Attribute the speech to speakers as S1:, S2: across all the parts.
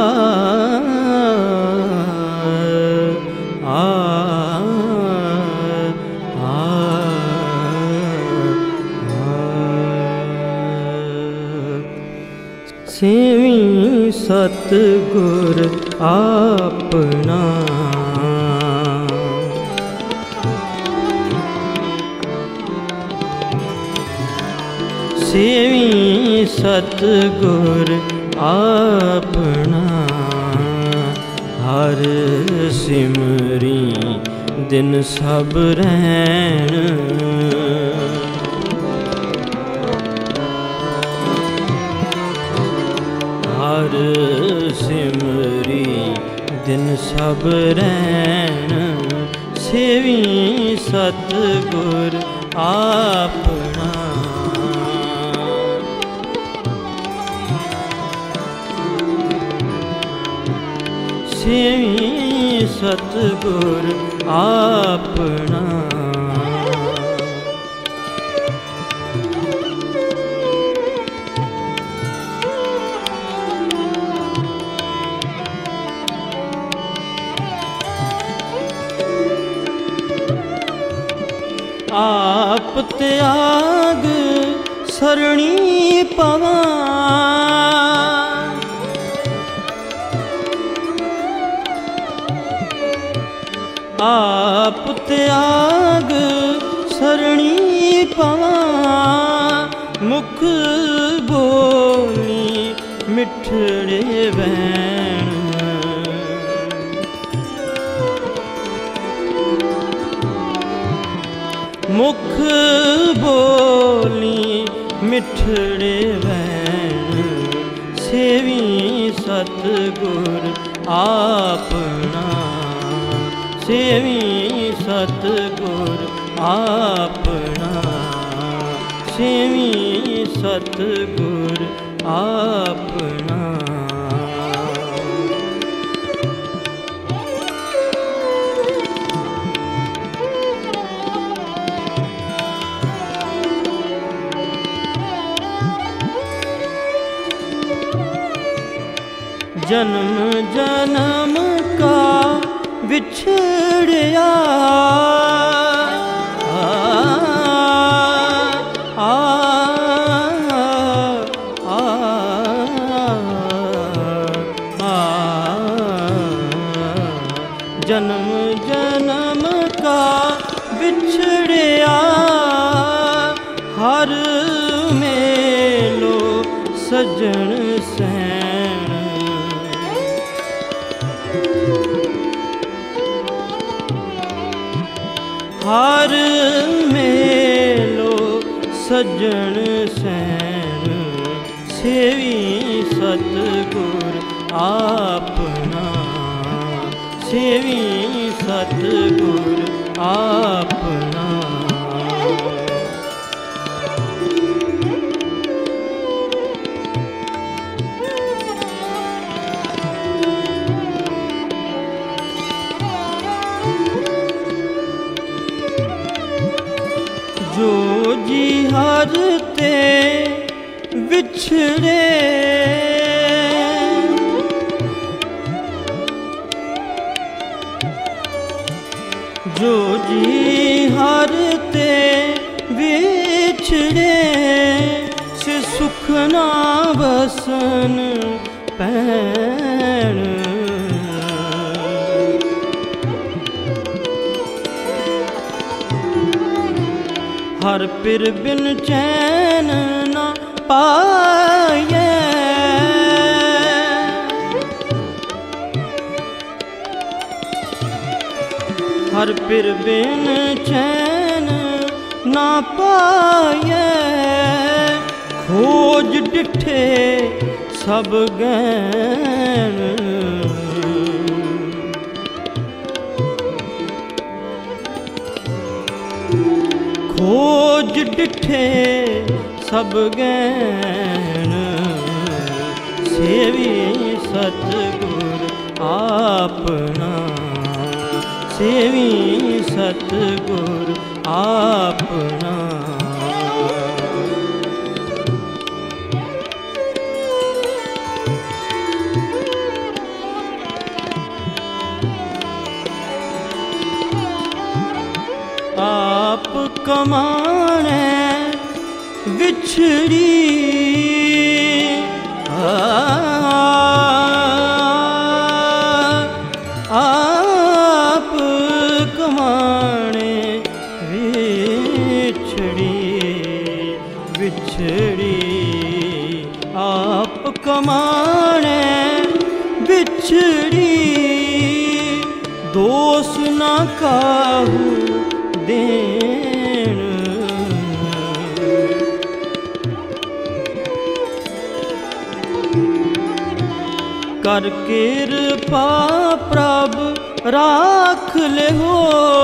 S1: ਸੇਵੀਂ ਸਤਿਗੁਰ ਆਪਣਾ, ਸੇਵੀਂ ਸਤਿਗੁਰ ਆਪਣਾ। ਹਰ ਸਿਮਰੀ ਦਿਨ ਸਭ ਰਹਿਣ, ਹਰ ਸਿਮਰੀ ਦਿਨ ਸਭ ਰਹਿਣ। ਸੇਵੀਂ ਸਤਿਗੁਰ ਆਪਣਾ, ਸੇਵੀਂ ਸਤਿਗੁਰ ਆਪਣਾ। ਆਪ ਤਿਆਗ ਸਰਣੀ ਪਵਾਂ, ਆਪ ਤਿਆਗ ਸਰਣੀ ਪਵਾਂ। ਮੁਖ ਬੋਲੀ ਮਿੱਠੜੇ ਵੈਣ, ਮੁਖ ਬੋਲੀ ਮਿੱਠੜੇ ਵੈਣ। ਸੇਵੀਂ ਸਤਿਗੁਰ ਆਪਣਾ, ਸੇਵੀਂ ਸਤਿਗੁਰ ਆਪਣਾ, ਸੇਵੀਂ ਸਤਿਗੁਰ ਆਪਣਾ। जन्म जन्म का बिछड़िया जन्म जन्म का बिछड़िया। हर मेलो सजन सैन, हर मेलो सजन सैन। सेवी सतगुर आपना, सेवी सतगुर आपना। जो जी हर ते बिछड़े, जो जी हर ते बिछड़े, से सुख ना बसन पैण। हर पिर बिन चैन न पाए, हर पिर बिन चैन न पाए। खोज डिठे सब गैन, खोज डिठे सब गैन। सेवी सतगुर आपना, सेवी सतगुर आपना। ਕਮਾਣੈ ਵਿਛੜੀ ਆਪ ਕਮਾਣੇ ਵਿਛੜੀ ਵਿਛੜੀ ਆਪ ਕਮਾਣੇ ਵਿਛੜੀ ਦੋਸ ਨਾ ਕਾਹੂ ਦੇਣ ਕਰ ਕਿਰਪਾ ਪ੍ਰਭ ਰਾਖ ਲਿਓ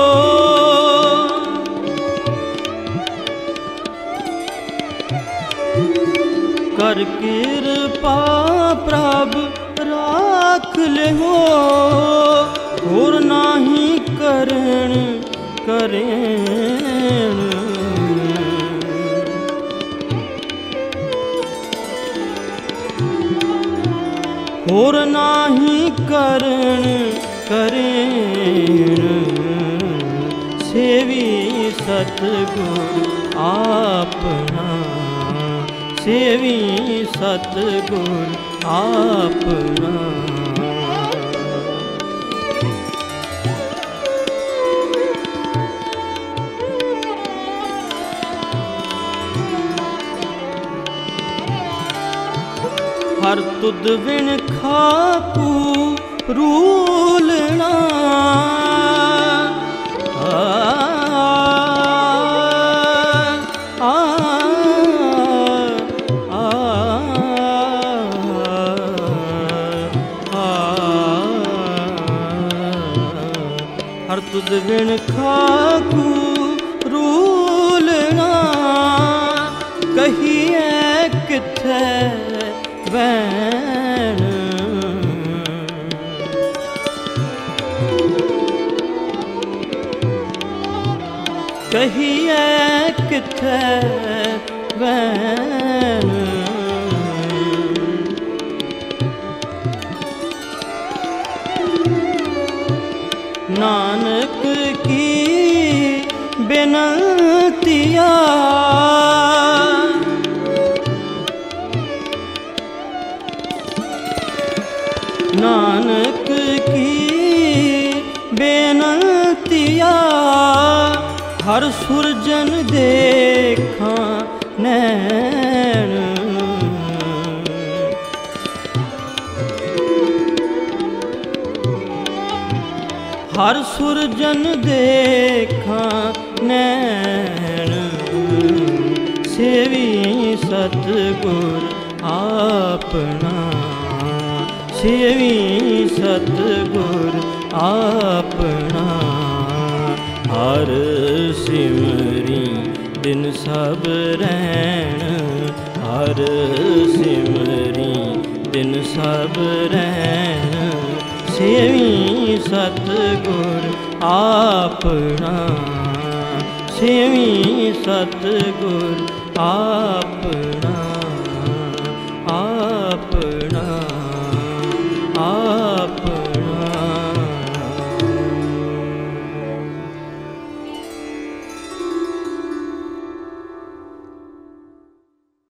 S1: ਕਰ ਕਿਰਪਾ ਪ੍ਰਭ ਰਾਖ ਲਿਓ ਹੋਰ ਨਾਹੀ ਕਰਣ ਕਰੇਣ ਹੋਰ ਨਾਹੀ ਕਰਣ ਕਰੇਣ ਸੇਵੀ ਸਤਿਗੁਰ ਆਪਣਾ ਸੇਵੀ ਸਤਿਗੁਰ ਆਪਣਾ ਹਰ ਤੁਧ ਵਿਣ ਖਾਕੂ ਰੂਲਣਾ ਹਰ ਤੁਧ ਵਿਣ ਖਾਕੂ ਰੂਲਣਾ ਕਹੀਏ ਕਿੱਥੇ ਵੈਣ ਕਹੀਏ ਕਿੱਥੇ ਵੈਣ ਨਾਨਕ ਕੀ ਬੇਨਤੀਆ ਨਾਨਕ ਕੀ ਬੇਨਤੀਆ ਹਰ ਸੁਰਜਨ ਦੇਖਾਂ ਨੈਣ ਹਰ ਸੁਰਜਨ ਦੇਖਾਂ ਨੈਣ ਸੇਵੀ ਸਤਿਗੁਰ ਆਪਣਾ ਸੇਵੀ ਸਤਿਗੁਰ ਆਪਣਾ ਹਰ ਸਿਮਰੀ ਦਿਨ ਸਭ ਰਹਿਣ ਹਰ ਸਿਮਰੀ ਦਿਨ ਸਭ ਰਹਿਣ ਸੇਵੀ ਸਤਿਗੁਰ ਆਪਣਾ ਸੇਵੀ ਸਤਿਗੁਰ ਆਪਣਾ